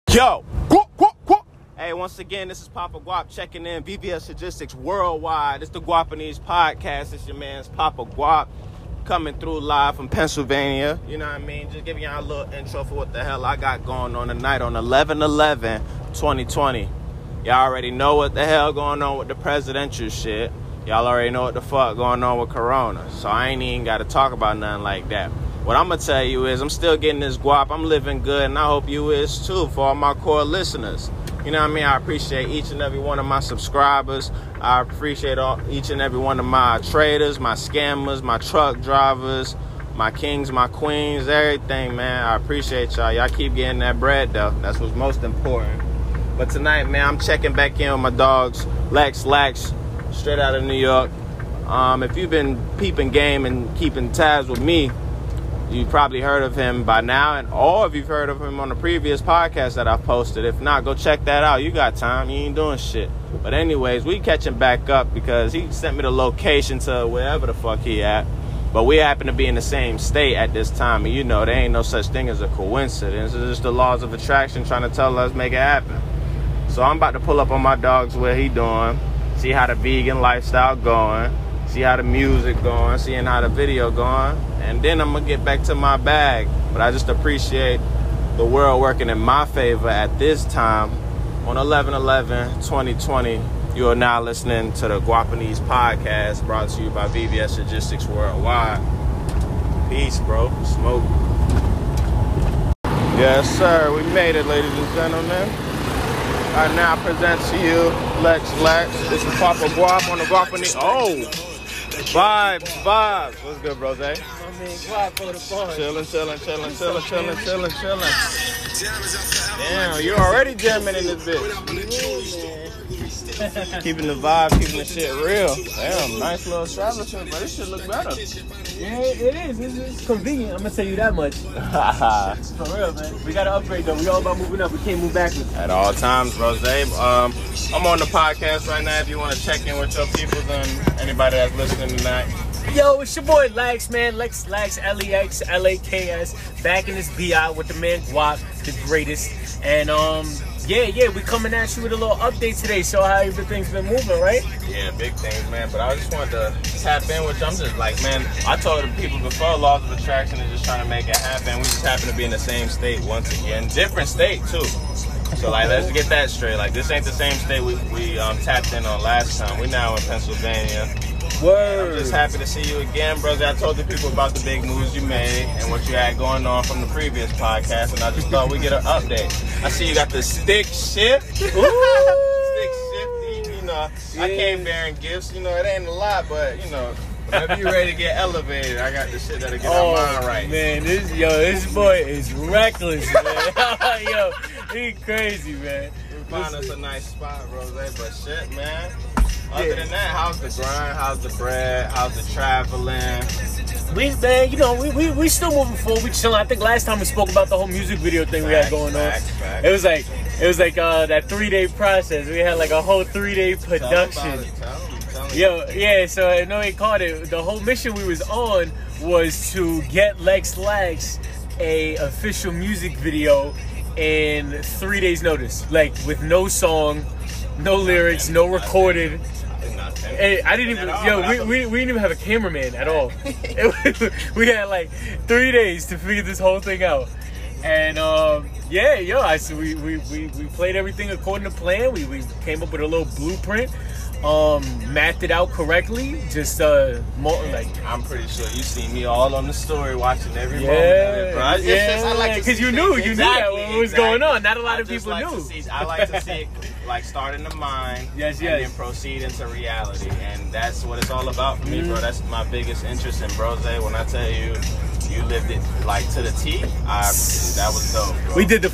Yo, guap, guap, guap. Hey, once again, this is Papa Guap checking in, VBS Logistics Worldwide. It's the Guapanese Podcast. It's your man's Papa Guap coming through live from Pennsylvania. You know what I mean? Just giving y'all a little intro for what the hell I got going on tonight on 11/11/2020. Y'all already know what the hell going on with the presidential shit. Y'all already know what the fuck going on with Corona. So I ain't even got to talk about nothing like that. What I'm going to tell you is I'm still getting this guap. I'm living good, and I hope you is too for all my core listeners. You know what I mean? I appreciate each and every one of my subscribers. I appreciate each and every one of my traders, my scammers, my truck drivers, my kings, my queens, everything, man. I appreciate y'all. Y'all keep getting that bread, though. That's what's most important. But tonight, man, I'm checking back in with my dogs, Lex Lax, straight out of New York. If you've been peeping game and keeping tabs with me, you've probably heard of him by now, or if you've heard of him on the previous podcast that I've posted. If not, go check that out. You got time. You ain't doing shit. But anyways, we catching back up because he sent me the location to wherever the fuck he at. But we happen to be in the same state at this time. And you know, there ain't no such thing as a coincidence. It's just the laws of attraction trying to tell us make it happen. So I'm about to pull up on my dogs where he doing, see how the vegan lifestyle going, see how the music going, seeing how the video going, and then I'm gonna get back to my bag. But I just appreciate the world working in my favor at this time on 11/11/2020. You are now listening to the Guapanese Podcast, brought to you by VBS Logistics Worldwide. Peace, bro. Smoke. Yes, sir. We made it, ladies and gentlemen. I now present to you Lex Lax. This is Papa Guap on the Guapanese. Oh! Vibes. What's good, bro, Zay? I mean, quiet for the fun. Chilling. Damn, you're already jamming in this bitch. Keeping the vibe, keeping the shit real. Damn, nice little establishment, but this shit look better. Yeah, it is. It's convenient. I'm gonna tell you that much. For real, man. We gotta upgrade though. We all about moving up. We can't move backwards. At all times, bro, Zay. I'm on the podcast right now. If you want to check in with your people and anybody that's listening tonight. Yo, it's your boy Lax, man. Lex Lax, LEXLAKS. Back in this BI with the man Guap, the greatest. And yeah, we coming at you with a little update today. Show how everything's been moving, right? Yeah, big things, man. But I just wanted to tap in with you. I'm just like, man, I told the people before, laws of attraction is just trying to make it happen. We just happen to be in the same state once again. Different state, too. So, like, let's get that straight. Like, this ain't the same state we tapped in on last time. We now in Pennsylvania. Word. I'm just happy to see you again, brother. I told the people about the big moves you made and what you had going on from the previous podcast, and I just thought we'd get an update. I see you got the stick shift. Stick shifty, you know. Yeah. I came bearing gifts, you know, it ain't a lot, but, you know, whenever you ready to get elevated, I got the shit that'll get our mind right. Man, this boy is reckless, man. Yo, he crazy, man. We found us a nice spot, Rose, but shit, man. Other than that, how's the grind? How's the bread? How's the traveling? We still moving forward. We chilling. I think last time we spoke about the whole music video thing we had going on. It was like that 3-day process. We had like a whole 3-day production. Tell me. Yo, yeah. So I know he called it. The whole mission we was on was to get Lex Lax a official music video in 3 days' notice, like with no song, no lyrics, no recorded. Hey, I didn't even, we didn't even have a cameraman at all. We had like 3 days to figure this whole thing out. And we played everything according to plan. We came up with a little blueprint, mapped it out correctly. Just I'm pretty sure you see me all on the story watching every moment of it, bro. I like to because you knew that what was going on. Not a lot of people knew. I like to see it like start in the mind, and then proceed into reality, and that's what it's all about for me, bro. That's my biggest interest in Brose. When I tell you, you lived it like to the T. That was dope, bro. We did the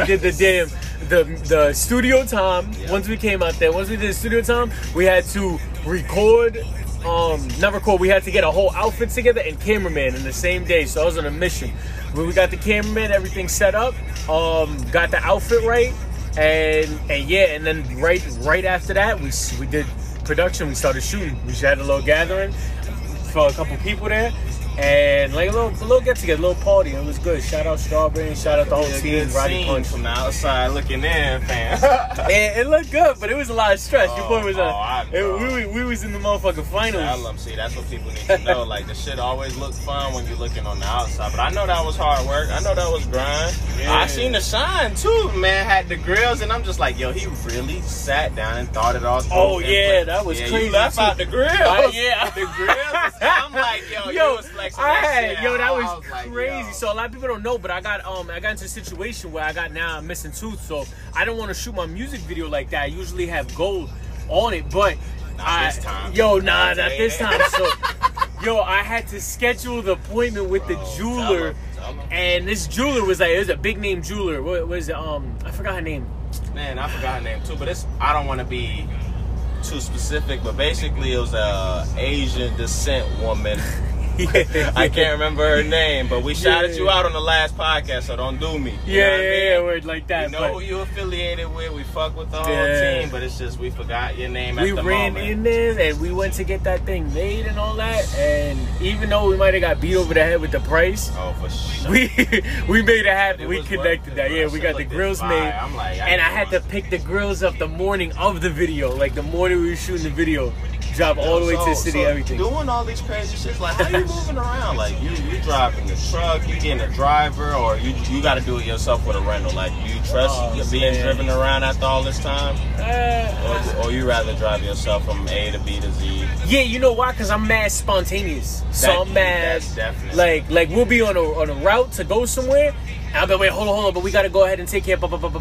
studio time. Yeah. Once we came out there, once we did the studio time, we had to record. We had to get a whole outfit together and cameraman in the same day. So I was on a mission. When we got the cameraman, everything set up, got the outfit right, and then right after that, we did production. We started shooting. We just had a little gathering for a couple people there. And like a little get together, a little party. It was good. Shout out Strawberry and shout out the whole team. Roddy Punch from the outside looking in, fam. It looked good, but it was a lot of stress. Your boy was we was in the motherfucking finals. Tell them, see, that's what people need to know. Like, the shit always looks fun when you're looking on the outside. But I know that was hard work. I know that was grind. Yeah. I seen the shine too, man. Had the grills, and I'm just like, yo, he really sat down and thought it all through. Oh yeah, that was crazy. You left out the grills. Yeah, the grills. I'm like, yo, you was flexing that shit. Yo, that was crazy. Like, so a lot of people don't know, but I got into a situation where I got now a missing tooth, so I don't want to shoot my music video like that. I usually have gold on it, but not this time. Not this time. So, I had to schedule the appointment with the jeweler, tell him. And this jeweler was a big name jeweler. What was it? I forgot her name. Man, I forgot her name too, but I don't want to be too specific, but basically it was a Asian descent woman. I can't remember her name, but we shouted you out on the last podcast, so don't do me. Yeah, word like that. You know who you affiliated with. We fuck with the whole team, but it's just we forgot your name at the moment. We ran in there and we went to get that thing made and all that, and even though we might have got beat over the head with the price, for sure, we made it happen. We connected that. Yeah, we got the grills made, and I had to pick the grills up the morning of the video, like the morning we were shooting the video. Drive all the way to the city, everything. Doing all these crazy shit, like how you moving around? Like you driving the truck, you getting a driver, or you got to do it yourself with a rental? Like, do you trust being driven around after all this time, or you rather drive yourself from A to B to Z? Yeah, you know why? Because I'm mad spontaneous. So I'm mad. That's definitely. Like we'll be on a route to go somewhere. And I'll be wait, hold on, but we gotta go ahead and take care of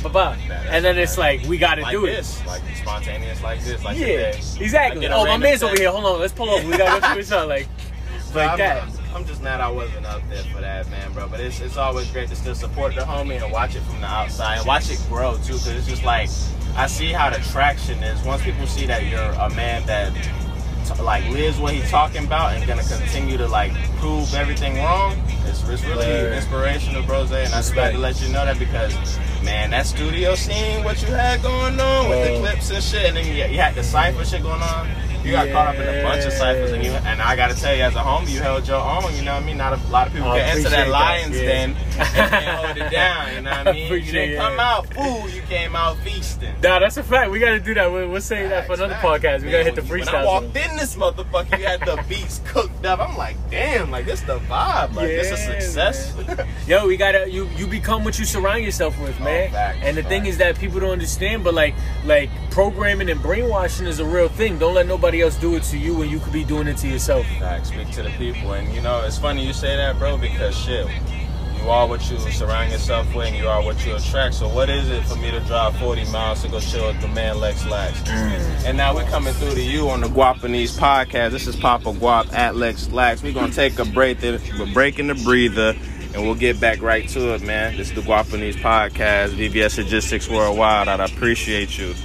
and then it's like we gotta do this. Like spontaneous like this, like exactly. Oh, my man's over here. Hold on, let's pull over. We gotta go through this out like that. I'm just mad I wasn't up there for that, man, bro. But it's always great to still support the homie and watch it from the outside and watch it grow too, because it's just like I see how the traction is. Once people see that you're a man that like lives what he's talking about and gonna continue to like prove everything wrong, it's really inspirational, bros. And I just had to let you know that because, man, that studio scene, what you had going on with the clips and shit, and then you had the cypher shit going on. You got caught up in a bunch of ciphers, and I gotta tell you, as a homie, you held your own. You know what I mean? Not a lot of people can enter that lion's den and hold it down. You know what I mean? You didn't come out fool. You came out feasting. Nah, that's a fact. We gotta do that. We'll say that for another podcast. We gotta hit the freestyle. When I walked in this motherfucker, you had the beats cooked up. I'm like, damn, like this the vibe. Like this a success. Yo, we gotta you become what you surround yourself with, man. And the thing is that people don't understand, but like programming and brainwashing is a real thing. Don't let nobody else do it to you when you could be doing it to yourself. Speak to the people. And you know, it's funny you say that, bro, because shit, you are what you surround yourself with and you are what you attract. So what is it for me to drive 40 miles to go chill with the man Lex Lax? And now we're coming through to you on the Guapanese podcast. This is Papa Guap at Lex Lax. We're gonna take a break. We're breaking the breather and we'll get back right to it, man. This is the Guapanese podcast, VBS Logistics Worldwide. I appreciate you.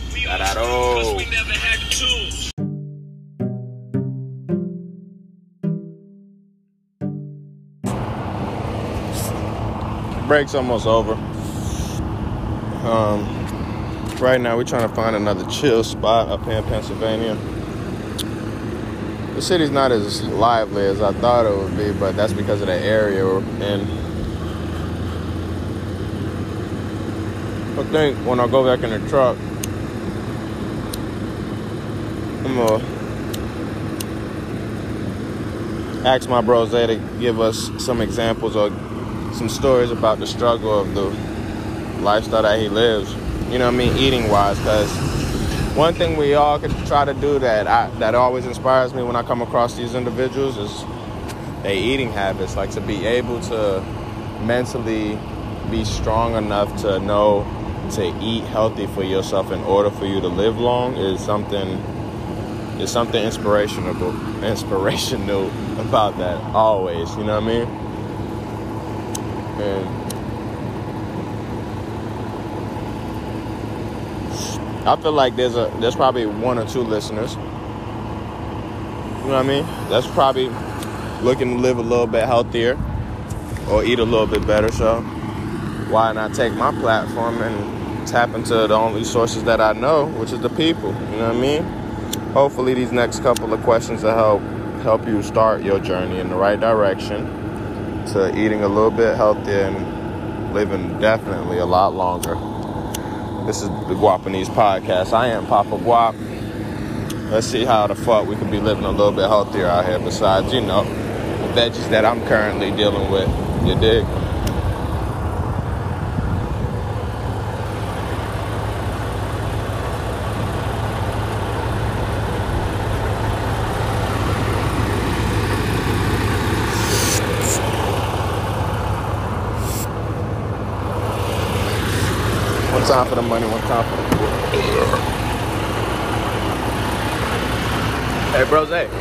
Break's almost over. Right now we're trying to find another chill spot up here in Pennsylvania. The city's not as lively as I thought it would be, but that's because of the area we're in. I think when I go back in the truck, I'm gonna ask my bro Zay to give us some examples or some stories about the struggle of the lifestyle that he lives, you know what I mean, eating wise. Because one thing we all could try to do that always inspires me when I come across these individuals is their eating habits. Like, to be able to mentally be strong enough to know to eat healthy for yourself in order for you to live long is something inspirational about that always, you know what I mean? And I feel like there's probably one or two listeners, you know what I mean, that's probably looking to live a little bit healthier or eat a little bit better. So why not take my platform and tap into the only sources that I know, which is the people, you know what I mean? Hopefully these next couple of questions will help help you start your journey in the right direction to eating a little bit healthier and living definitely a lot longer. This is the Guapanese Podcast. I am Papa Guap. Let's see how the fuck we can be living a little bit healthier out here besides, the veggies that I'm currently dealing with. You dig? One time for the money, one time for the... Hey, bros, hey.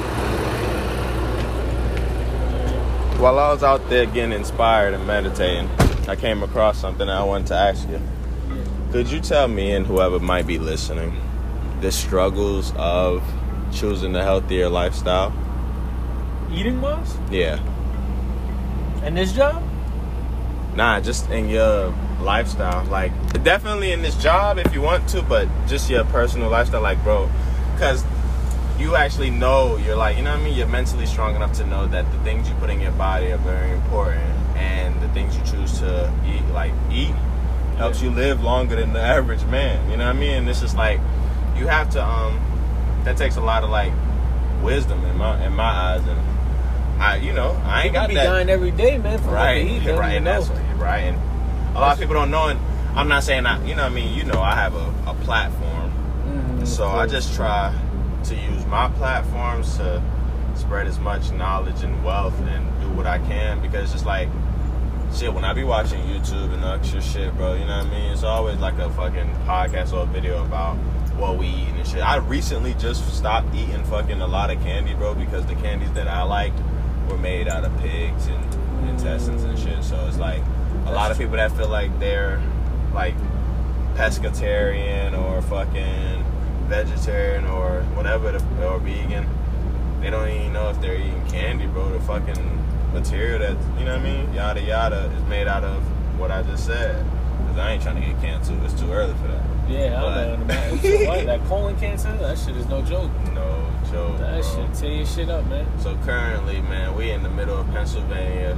While I was out there getting inspired and meditating, I came across something I wanted to ask you. Could you tell me, and whoever might be listening, the struggles of choosing the healthier lifestyle? Eating wise? Yeah. And this job? Nah, just in your lifestyle. Like, definitely in this job if you want to, but just your personal lifestyle. Like, bro, because you actually know, you're like, you're mentally strong enough to know that the things you put in your body are very important, and the things you choose to eat helps you live longer than the average man. You know what I mean? And it's just like, you have to that takes a lot of like wisdom in my eyes, and I ain't got that. You be dying every day, man, for right, what to eat. right, and that's right. And a lot of people don't know, and I'm not saying I have a platform, so I just try to use my platforms to spread as much knowledge and wealth and do what I can, because it's just like, shit, when I be watching YouTube and extra shit, bro, you know what I mean? It's always like a fucking podcast or a video about what we eat and shit. I recently just stopped eating fucking a lot of candy, bro, because the candies that I liked were made out of pigs and intestines and shit. So it's like a lot of people that feel like they're like pescatarian or fucking vegetarian or whatever, or vegan, they don't even know if they're eating candy, bro. The fucking material that, yada yada, is made out of what I just said. Because I ain't trying to get cancer. It's too early for that. Yeah, I'm not. That colon cancer, that shit is no joke. No joke, that bro. shit tear your shit up, man. So currently, man, we in the middle of Pennsylvania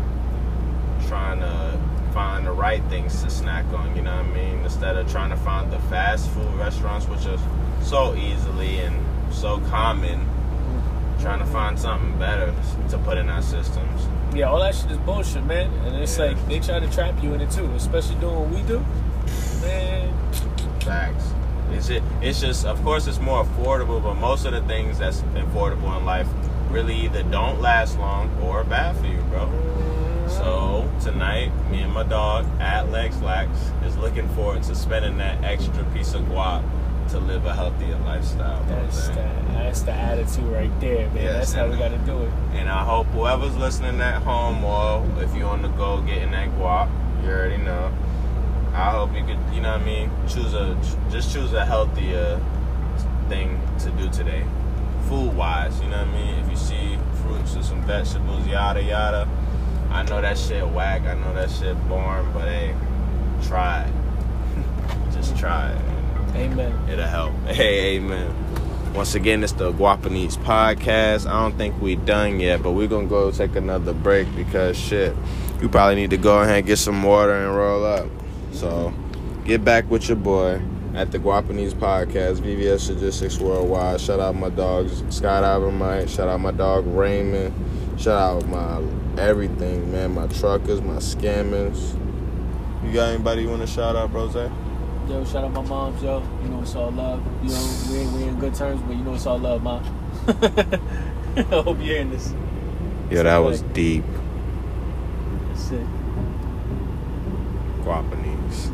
trying to find the right things to snack on, you know what I mean? Instead of trying to find the fast food restaurants, which are so easily and so common, trying to find something better to put in our systems. Yeah, all that shit is bullshit, man. And it's like, they try to trap you in it too, especially doing what we do. Man. Facts. It's just, of course, it's more affordable, but most of the things that's affordable in life really either don't last long or are bad for you, bro. So tonight, me and my dog at Lex Lax is looking forward to spending that extra piece of guap to live a healthier lifestyle. That's the attitude right there, man. Yes, that's how we got to do it. And I hope whoever's listening at home, or if you're on the go getting that guap, you already know, I hope you could, choose a healthier thing to do today, food-wise. You know what I mean? If you see fruits or some vegetables, yada yada. I know that shit whack. I know that shit boring, but hey, try it. Just try it. Amen. It'll help. Hey, amen. Once again, it's the Guapanese Podcast. I don't think we done yet, but we're going to go take another break because, shit, you probably need to go ahead and get some water and roll up. So, get back with your boy at the Guapanese Podcast, VVS Logistics Worldwide. Shout out my dogs, Skydiving Mike. Shout out my dog, Raymond. Shout out my everything, man. My truckers, my scammers. You got anybody you want to shout out, bros? Yo, shout out my moms, yo. You know it's all love. We ain't good terms, but you know it's all love, Mom. I hope you're hearing this. Yeah, that was deep. That's it. Guapanese.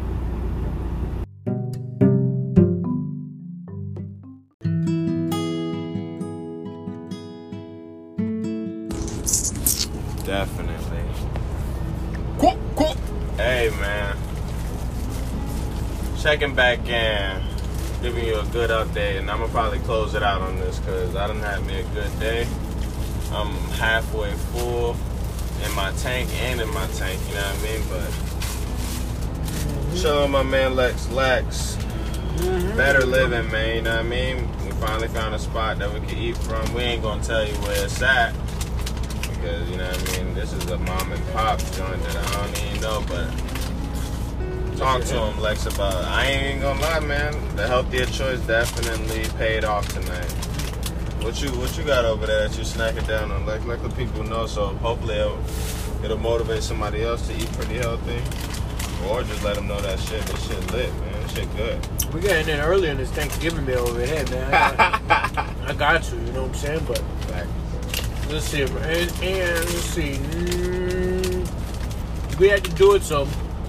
Definitely. Cool. Hey, man. Checking back in, giving you a good update, and I'm going to probably close it out on this because I done had me a good day. I'm halfway full in my tank and in my tank, you know what I mean? But show my man Lex Lax. Better living, man, you know what I mean? We finally found a spot that we can eat from. We ain't gonna tell you where it's at because, you know what I mean, this is a mom and pop joint that I don't even know, but talk to him, Lex, about it. I ain't gonna lie, man. The healthier choice definitely paid off tonight. What you got over there that you snacking down on? Like the people know, so hopefully it'll motivate somebody else to eat pretty healthy. Or just let them know that shit. This shit lit, man. This shit good. We getting in earlier in this Thanksgiving meal over here, man. I got you know what I'm saying? But let's see, and let's see. We had to do it so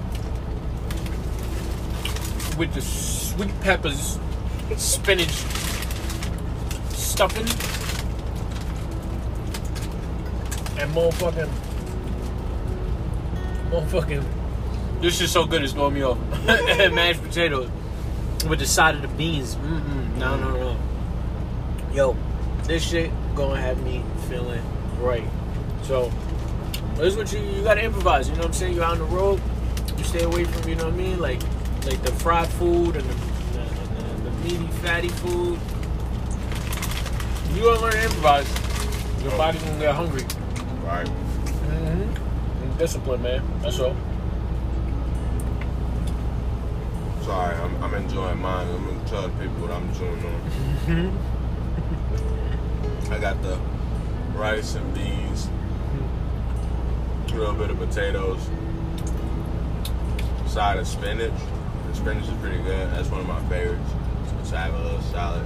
with the sweet peppers, spinach stuffing, and motherfucking. This is so good, it's throwing me off. And mashed potatoes with the side of the beans. No. Yo, this shit gonna have me feeling great. So, this is what you gotta improvise. You know what I'm saying? You're out on the road. You stay away from, you know what I mean? Like the fried food and the meaty, fatty food. You gonna learn to improvise. Your body's gonna get hungry. Right. Discipline, man. That's all. Sorry, I'm enjoying mine. I'm gonna tell the people what I'm chewing on. I got the rice and beans, a little bit of potatoes, side of spinach. The spinach is pretty good. That's one of my favorites. So I have a little salad.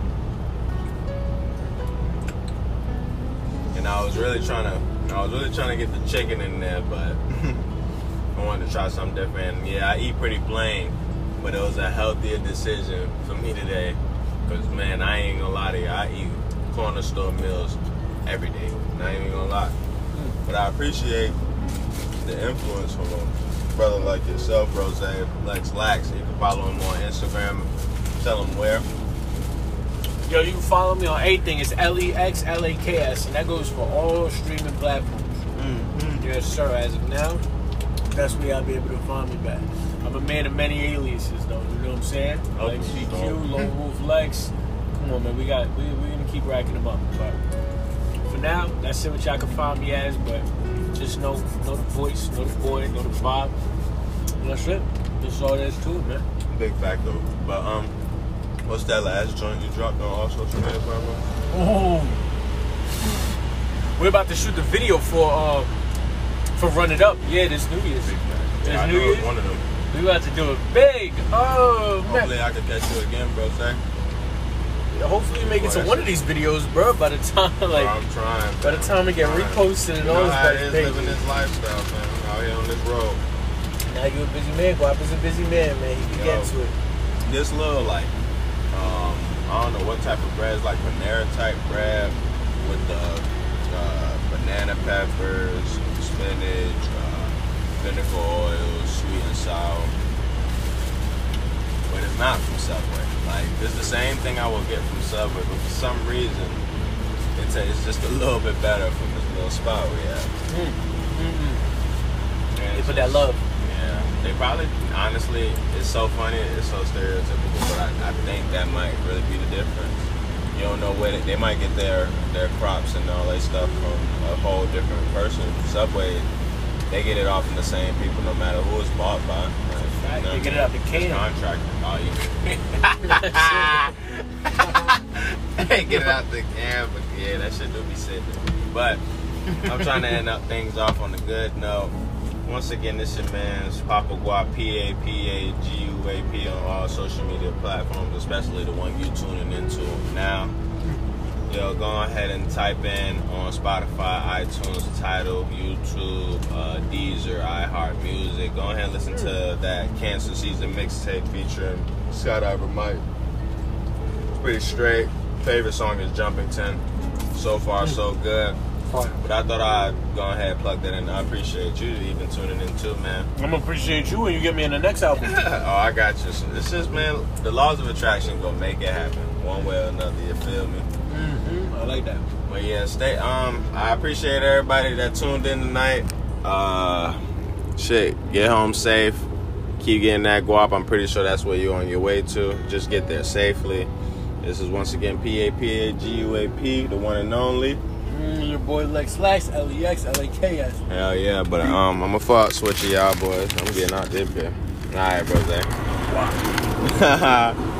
And I was really trying to get the chicken in there, but I wanted to try something different. And yeah, I eat pretty plain, but it was a healthier decision for me today. Because, man, I ain't gonna lie to you. I eat corner store meals every day. Not even gonna lie. But I appreciate the influence from a brother like yourself, Rose, Lex Lax. You can follow him on Instagram. Tell him where. Yo, you can follow me on everything. It's LEXLAKS, and that goes for all streaming platforms. Yes, sir. As of now, that's where y'all be able to find me back. I'm a man of many aliases, though. You know what I'm saying? Lex GQ, Lone Wolf Lex. Come on, man. We're gonna keep racking them up. But for now, that's it. What y'all can find me as. But just know the voice, know the boy, know the vibe. And that's it. That's all there is to it, man. Big fact, though. But what's that last joint you dropped on all social media platforms? Oh, we're about to shoot the video for Run It Up. Yeah, this New Year's. Yeah, New Year's. One of them. We about to do it big. Oh, man. Hopefully I can catch you again, bro. Say. Hopefully you make it to one of these videos, bro. By the time, like, I'm trying. By the time we get reposted and all this stuff. stuff. Living this lifestyle, man. Out here on this road. Now you a busy man. Guap is a busy man, man. He can get to it. This little, like, I don't know what type of bread. It's like Panera type bread with the banana peppers, spinach, vinegar oil, sweet and sour. But it's not from Subway. Like, it's the same thing I would get from Subway, but for some reason, it's just a little bit better from this little spot we have. They put that love. Yeah, they probably, honestly, it's so funny, it's so stereotypical, but I think that might really be the difference. You don't know where they might get their crops and all that stuff from a whole different person. Subway, they get it off from the same people no matter who it's bought by. Right, they get it out the can. Contractor. Oh, you get it out the can, but yeah, that shit do be sitting. But I'm trying to end up things off on a good note. Once again, this is your man's Papa Guap, PAPAGUAP on all social media platforms, especially the one you tuning into now. Yo, go ahead and type in on Spotify, iTunes, Tidal, YouTube, Deezer, iHeartMusic. Go ahead and listen to that Cancer Season mixtape featuring Skydiver Mike. It's pretty straight. Favorite song is Jumpington. So far, so good. But I thought I'd go ahead and plug that in. I appreciate you even tuning in too, man. I'm gonna appreciate you when you get me in the next album. Oh, I got you. So this is, man, the laws of attraction gonna make it happen one way or another. You feel me? I like that. But yeah, I appreciate everybody that tuned in tonight. Get home safe. Keep getting that guap. I'm pretty sure that's where you're on your way to. Just get there safely. This is once again PAPAGUAP, the one and only. Your boy Lex Lax, LEX, LAKS. Hell yeah, but I'm a fuck switcher, y'all boys. I'm getting out there, bit. All right, brother. Wow.